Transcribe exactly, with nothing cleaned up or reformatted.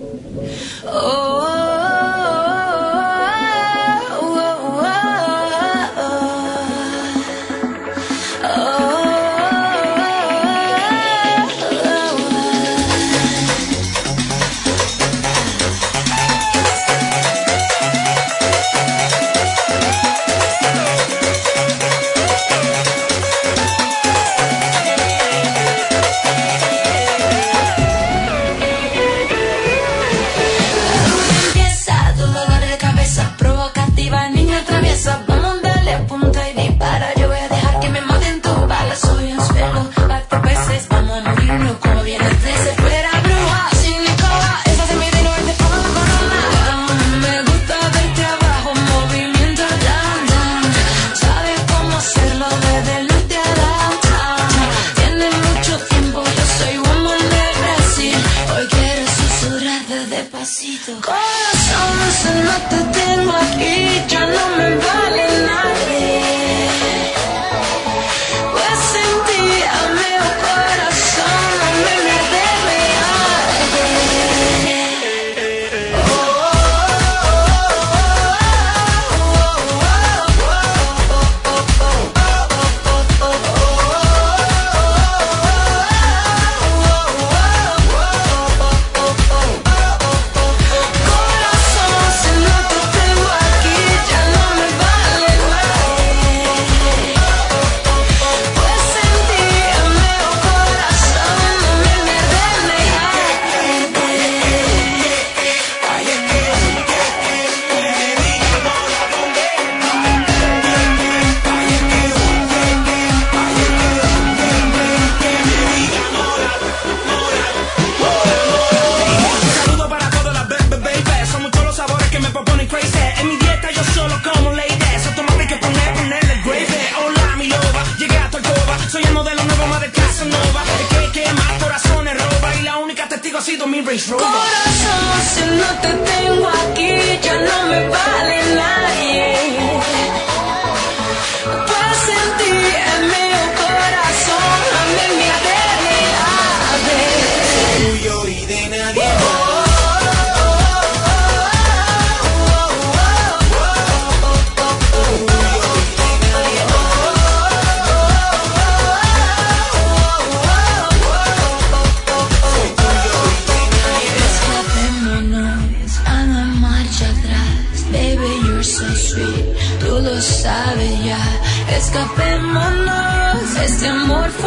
Corazón, si no te tengo aquí, ya no me vale nadie. Pues sin ti, amigo corazón, no me me debe Corazón, si no te tengo aquí, ya no me vale nadie. Pues sin ti en mi corazón, a mí me debe haber tuyo y de nadie. Tú lo sabes ya, escapémonos, este amor